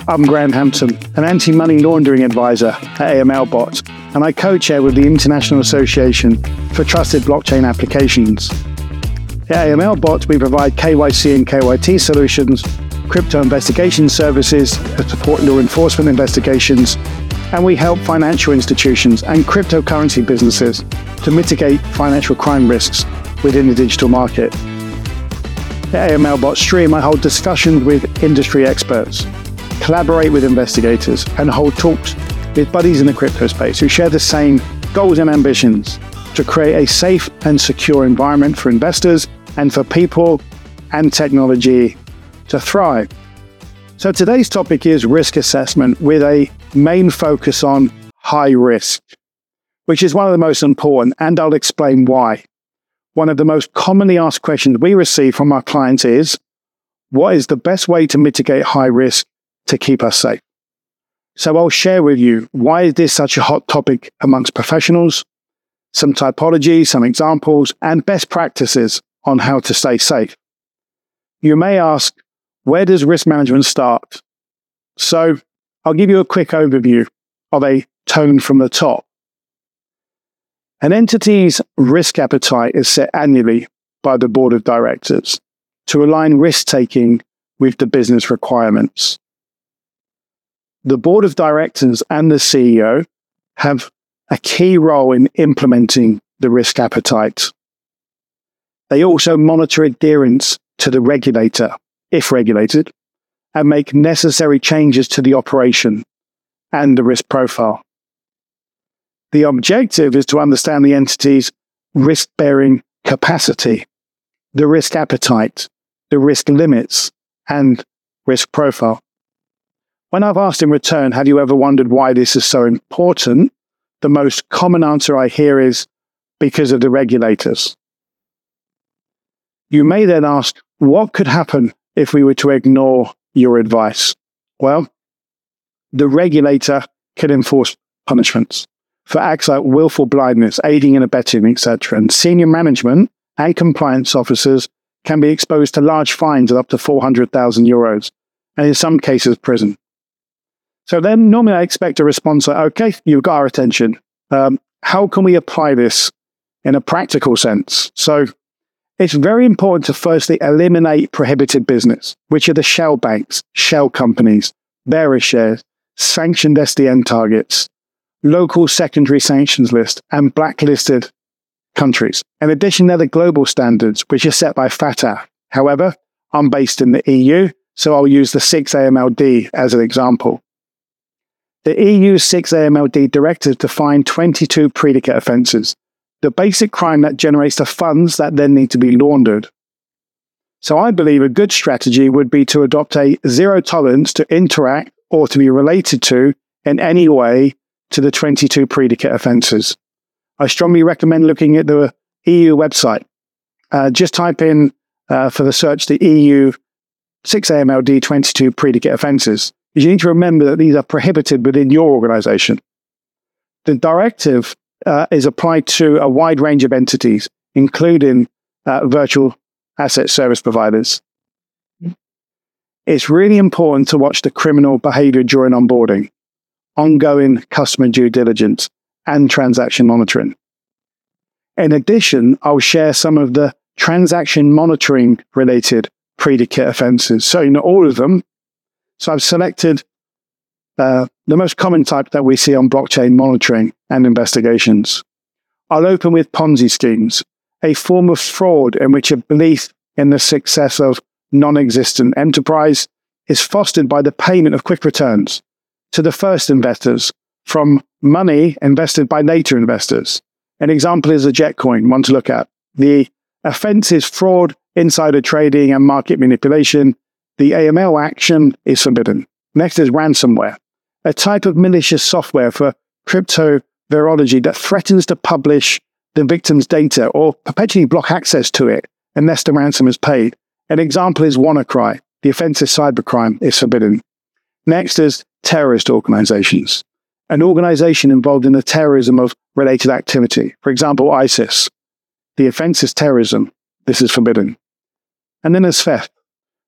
I'm Graham Hampton, an anti-money laundering advisor at AML Bot, and I co-chair with the International Association for Trusted Blockchain Applications. At AML Bot, we provide KYC and KYT solutions, crypto investigation services to support law enforcement investigations, and we help financial institutions and cryptocurrency businesses to mitigate financial crime risks within the digital market. At AML Bot Stream, I hold discussions with industry experts, collaborate with investigators, and hold talks with buddies in the crypto space who share the same goals and ambitions to create a safe and secure environment for investors and for people and technology to thrive. So today's topic is risk assessment with a main focus on high risk, which is one of the most important, and I'll explain why. One of the most commonly asked questions we receive from our clients is, what is the best way to mitigate high risk to keep us safe? So I'll share with you why is this such a hot topic amongst professionals, some typologies, some examples, and best practices on how to stay safe. You may ask, where does risk management start? So I'll give you a quick overview of a tone from the top. An entity's risk appetite is set annually by the board of directors to align risk-taking with the business requirements. The board of directors and the CEO have a key role in implementing the risk appetite. They also monitor adherence to the regulator, if regulated, and make necessary changes to the operation and the risk profile. The objective is to understand the entity's risk-bearing capacity, the risk appetite, the risk limits, and risk profile. When I've asked in return, have you ever wondered why this is so important? The most common answer I hear is because of the regulators. You may then ask, what could happen if we were to ignore your advice? Well, the regulator can enforce punishments for acts like willful blindness, aiding and abetting, etc. And senior management and compliance officers can be exposed to large fines of up to 400,000 euros, and in some cases, prison. So then normally I expect a response like, okay, you've got our attention. How can we apply this in a practical sense? So it's very important to firstly eliminate prohibited business, which are the shell banks, shell companies, bearer shares, sanctioned SDN targets, local secondary sanctions list, and blacklisted countries. In addition, they're the global standards, which are set by FATF. However, I'm based in the EU, so I'll use the 6AMLD as an example. The EU 6AMLD directive defined 22 predicate offences, the basic crime that generates the funds that then need to be laundered. So I believe a good strategy would be to adopt a zero tolerance to interact or to be related to in any way to the 22 predicate offences. I strongly recommend looking at the EU website. Just type in for the search the EU 6AMLD 22 predicate offences. You need to remember that these are prohibited within your organisation. The directive is applied to a wide range of entities, including virtual asset service providers. It's really important to watch the criminal behaviour during onboarding, ongoing customer due diligence, and transaction monitoring. In addition, I'll share some of the transaction monitoring related predicate offences. So not all of them. So I've selected the most common type that we see on blockchain monitoring and investigations. I'll open with Ponzi schemes, a form of fraud in which a belief in the success of non-existent enterprise is fostered by the payment of quick returns to the first investors from money invested by later investors. An example is a Jetcoin, one to look at. The offense is fraud, insider trading, and market manipulation. The AML action is forbidden. Next is ransomware, a type of malicious software for crypto virology that threatens to publish the victim's data or perpetually block access to it unless the ransom is paid. An example is WannaCry. The offense is cybercrime, is forbidden. Next is terrorist organizations, an organization involved in the terrorism of related activity. For example, ISIS. The offense is terrorism. This is forbidden. And then there's theft,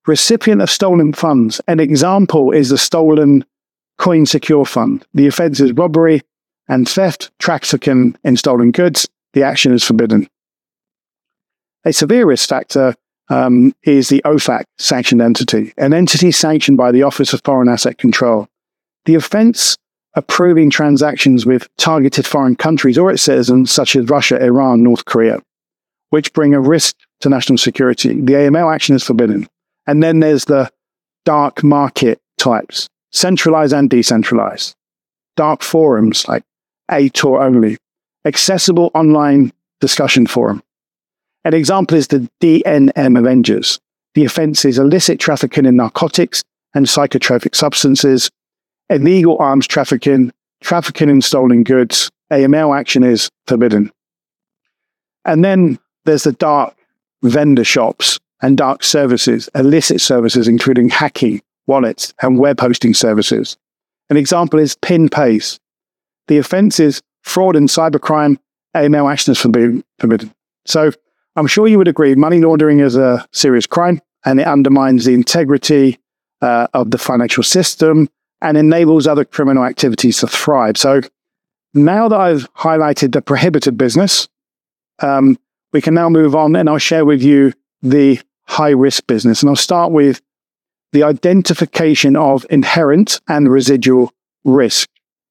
Recipient of stolen funds. An example is the stolen Coin Secure Fund. The offence is robbery and theft, trafficking in stolen goods. The action is forbidden. A severe risk factor is the OFAC sanctioned entity, an entity sanctioned by the Office of Foreign Asset Control. The offence approving transactions with targeted foreign countries or its citizens such as Russia, Iran, North Korea, which bring a risk to national security. The AML action is forbidden. And then there's the dark market types, centralized and decentralized. Dark forums like A-Tor only. Accessible online discussion forum. An example is the DNM Avengers. The offence is illicit trafficking in narcotics and psychotropic substances, illegal arms trafficking, trafficking in stolen goods. AML action is forbidden. And then there's the dark vendor shops and dark services, illicit services, including hacking, wallets, and web hosting services. An example is PinPace. The offence is fraud and cybercrime. AML action is forbidden. So I'm sure you would agree, money laundering is a serious crime, and it undermines the integrity of the financial system and enables other criminal activities to thrive. So now that I've highlighted the prohibited business, we can now move on, and I'll share with you the high-risk business. And I'll start with the identification of inherent and residual risk.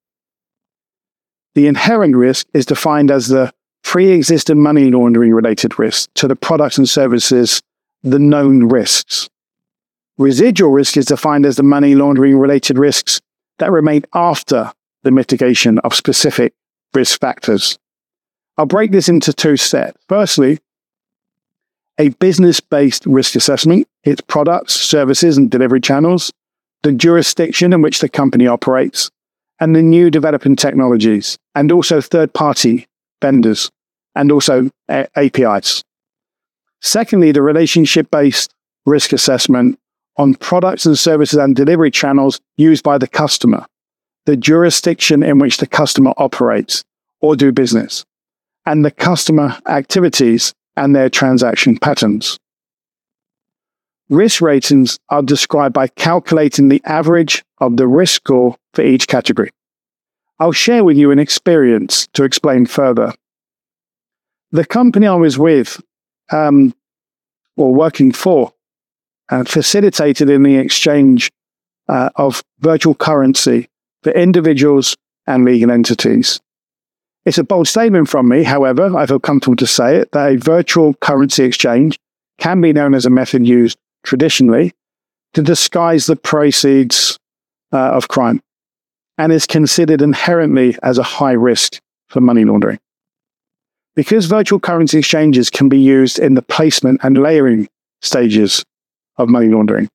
The inherent risk is defined as the pre-existing money laundering related risk to the products and services, the known risks. Residual risk is defined as the money laundering related risks that remain after the mitigation of specific risk factors. I'll break this into two sets. Firstly, a business-based risk assessment, its products, services, and delivery channels, the jurisdiction in which the company operates, and the new developing technologies, and also third-party vendors, and also APIs. Secondly, the relationship-based risk assessment on products and services and delivery channels used by the customer, the jurisdiction in which the customer operates or do business, and the customer activities and their transaction patterns. Risk ratings are described by calculating the average of the risk score for each category. I'll share with you an experience to explain further. The company I was with, or working for, facilitated in the exchange of virtual currency for individuals and legal entities. It's a bold statement from me, however, I feel comfortable to say it, that a virtual currency exchange can be known as a method used traditionally to disguise the proceeds of crime and is considered inherently as a high risk for money laundering. Because virtual currency exchanges can be used in the placement and layering stages of money laundering.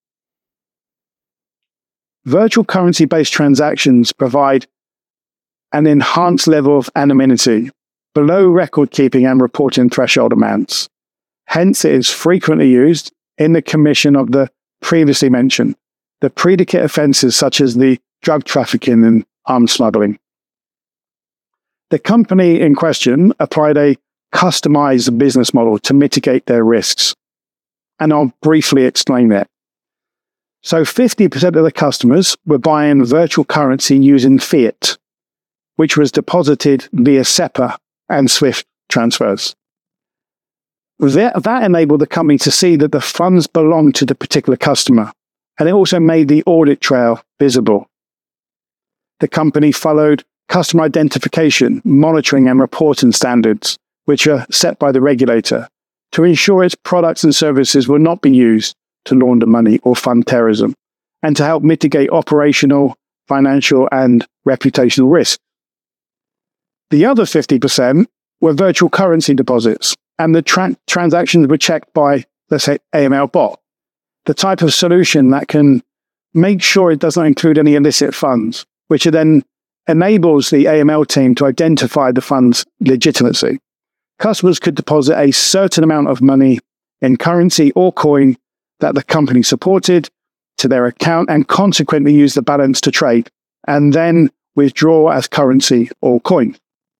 Virtual currency-based transactions provide an enhanced level of anonymity below record-keeping and reporting threshold amounts. Hence, it is frequently used in the commission of the previously mentioned, the predicate offences such as the drug trafficking and arms smuggling. The company in question applied a customized business model to mitigate their risks. And I'll briefly explain that. So 50% of the customers were buying virtual currency using fiat, which was deposited via SEPA and SWIFT transfers. That enabled the company to see that the funds belonged to the particular customer, and it also made the audit trail visible. The company followed customer identification, monitoring, and reporting standards, which are set by the regulator, to ensure its products and services will not be used to launder money or fund terrorism, and to help mitigate operational, financial, and reputational risk. The other 50% were virtual currency deposits, and the transactions were checked by, let's say, AML bot, the type of solution that can make sure it does not include any illicit funds, which then enables the AML team to identify the fund's legitimacy. Customers could deposit a certain amount of money in currency or coin that the company supported to their account and consequently use the balance to trade, and then withdraw as currency or coin.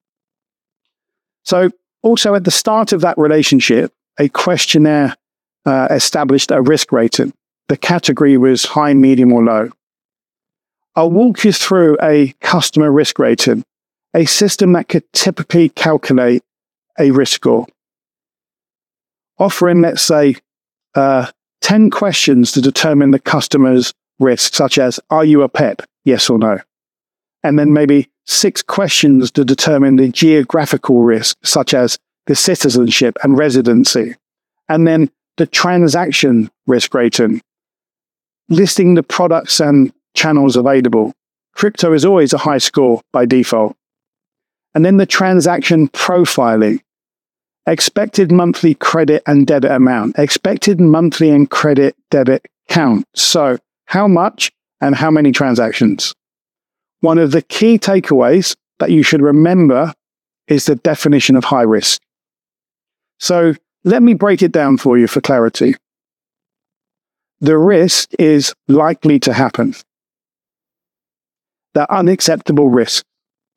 So also at the start of that relationship, a questionnaire established a risk rating. the category was high, medium, or low. I'll walk you through a customer risk rating, a system that could typically calculate a risk score, offering, let's say, 10 questions to determine the customer's risk, such as, are you a pet? Yes or no? And then maybe 6 questions to determine the geographical risk, such as the citizenship and residency. And then the transaction risk rating, listing the products and channels available. Crypto is always a high score by default. And then the transaction profiling, expected monthly credit and debit amount, expected monthly and credit debit count. So how much and how many transactions? One of the key takeaways that you should remember is the definition of high risk. So let me break it down for you for clarity. The risk is likely to happen. They're unacceptable risks,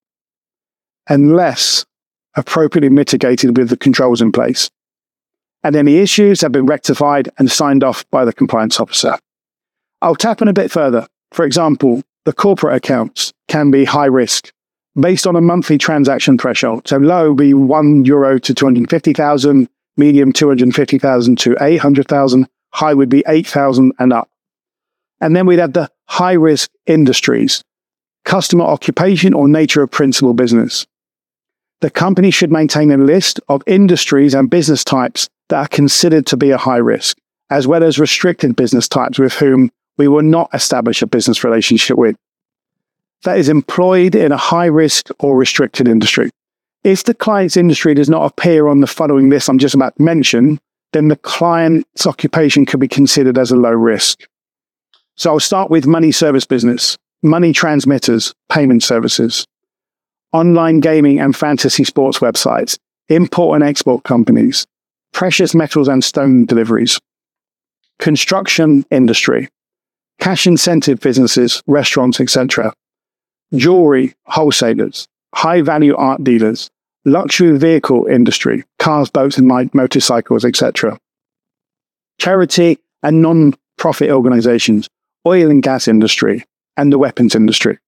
unless appropriately mitigated with the controls in place, and any issues have been rectified and signed off by the compliance officer. I'll tap in a bit further. For example, the corporate accounts can be high risk based on a monthly transaction threshold. So low would be €1 to 250,000, medium 250,000 to 800,000, high would be 8,000 and up. And then we'd have the high risk industries, customer occupation or nature of principal business. The company should maintain a list of industries and business types that are considered to be a high risk, as well as restricted business types with whom we will not establish a business relationship with. That is employed in a high risk or restricted industry. If the client's industry does not appear on the following list I'm just about to mention, then the client's occupation could be considered as a low risk. So I'll start with money service business, money transmitters, payment services, online gaming and fantasy sports websites, import and export companies, precious metals and stone deliveries, construction industry, cash incentive businesses, restaurants, etc., jewelry wholesalers, high-value art dealers, luxury vehicle industry, cars, boats, and motorcycles, etc., charity and non-profit organizations, oil and gas industry, and the weapons industry.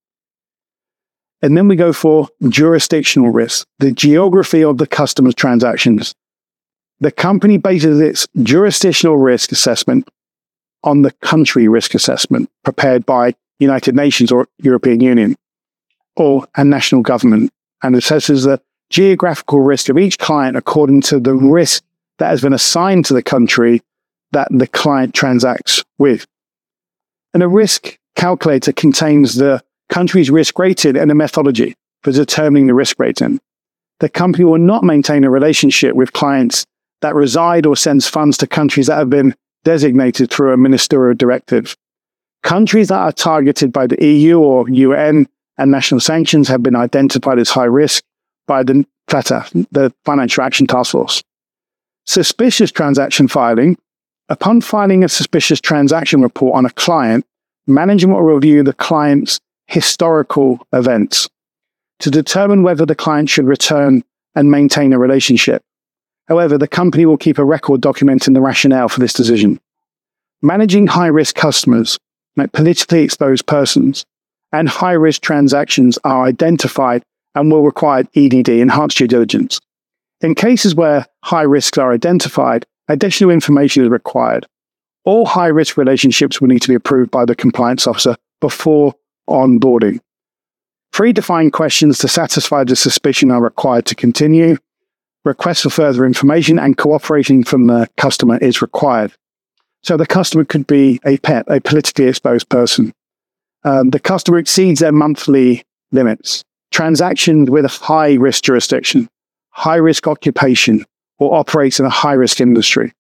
And then we go for jurisdictional risk, the geography of the customer's transactions. The company bases its jurisdictional risk assessment on the country risk assessment prepared by United Nations or European Union or a national government, and assesses the geographical risk of each client according to the risk that has been assigned to the country that the client transacts with. And a risk calculator contains the country's risk rating and a methodology for determining the risk rating. The company will not maintain a relationship with clients that reside or sends funds to countries that have been designated through a ministerial directive. Countries that are targeted by the EU or UN and national sanctions have been identified as high risk by the FATA, the Financial Action Task Force. Suspicious transaction filing. Upon filing a suspicious transaction report on a client, management will review the client's historical events to determine whether the client should return and maintain a relationship. However, the company will keep a record documenting the rationale for this decision. Managing high-risk customers, like politically exposed persons, and high-risk transactions are identified and will require EDD, enhanced due diligence. In cases where high risks are identified, additional information is required. All high-risk relationships will need to be approved by the compliance officer before onboarding. Predefined questions to satisfy the suspicion are required to continue. Requests for further information and cooperation from the customer is required. So the customer could be a pet, a politically exposed person. The customer exceeds their monthly limits. Transactions with a high-risk jurisdiction, high-risk occupation, or operates in a high-risk industry.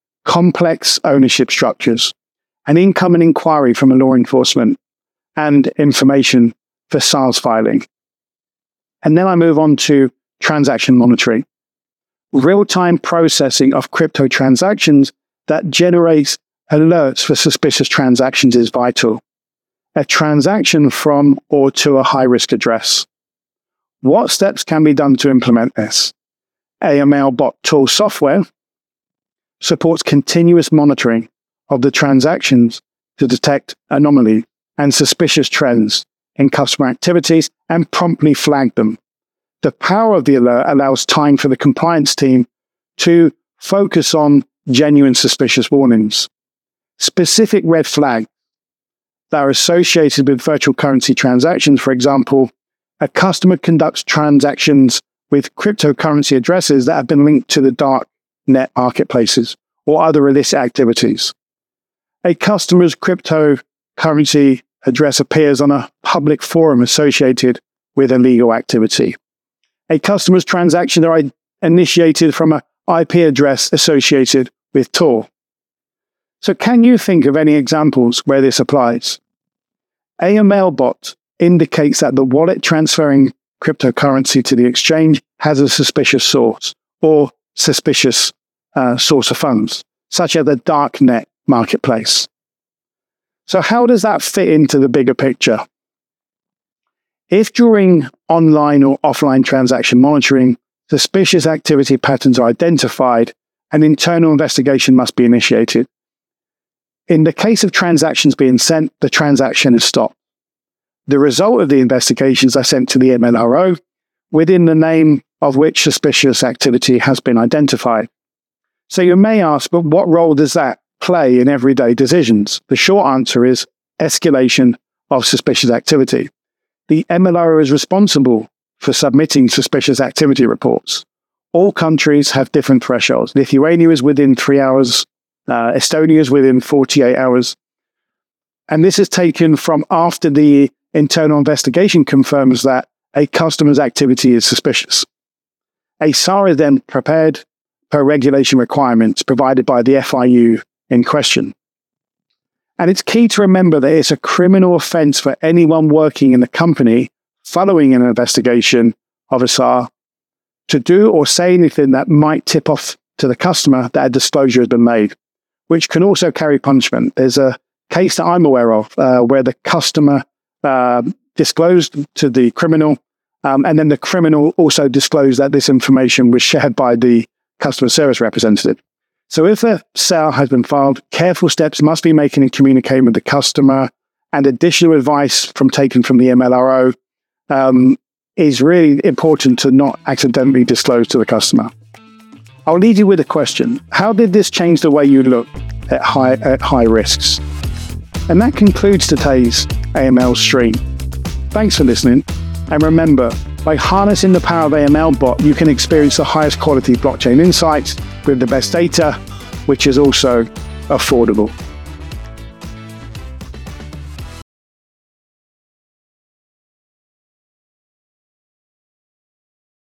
Complex ownership structures, an incoming inquiry from a law enforcement, and information for SARS filing. And then I move on to transaction monitoring. Real-time processing of crypto transactions that generates alerts for suspicious transactions is vital. A transaction from or to a high-risk address. What steps can be done to implement this? AML bot tool software supports continuous monitoring of the transactions to detect anomalies and suspicious trends in customer activities and promptly flag them. The power of the alert allows time for the compliance team to focus on genuine suspicious warnings. Specific red flags that are associated with virtual currency transactions, for example, a customer conducts transactions with cryptocurrency addresses that have been linked to the dark net marketplaces or other illicit activities. A customer's cryptocurrency address appears on a public forum associated with illegal activity. A customer's transactions are initiated from an IP address associated with Tor. So can you think of any examples where this applies? AML bot indicates that the wallet transferring cryptocurrency to the exchange has a suspicious source or suspicious source of funds, such as the dark net marketplace. So how does that fit into the bigger picture? If during online or offline transaction monitoring, suspicious activity patterns are identified, an internal investigation must be initiated. In the case of transactions being sent, the transaction is stopped. The result of the investigations are sent to the MLRO, within the name of which suspicious activity has been identified. So you may ask, but what role does that play in everyday decisions? The short answer is escalation of suspicious activity. The MLRO is responsible for submitting suspicious activity reports. All countries have different thresholds. Lithuania is within 3 hours. Estonia is within 48 hours. And this is taken from after the internal investigation confirms that a customer's activity is suspicious. A SAR is then prepared per regulation requirements provided by the FIU in question. And it's key to remember that it's a criminal offence for anyone working in the company following an investigation of a SAR to do or say anything that might tip off to the customer that a disclosure has been made, which can also carry punishment. There's a case that I'm aware of where the customer disclosed to the criminal, and then the criminal also disclosed that this information was shared by the customer service representative. So if a SAR has been filed, careful steps must be taken in communicating with the customer, and additional advice taken from the MLRO is really important to not accidentally disclose to the customer. I'll leave you with a question. How did this change the way you look at high risks? And that concludes today's AML stream. Thanks for listening. And remember, by harnessing the power of AML bot, you can experience the highest quality blockchain insights with the best data, which is also affordable.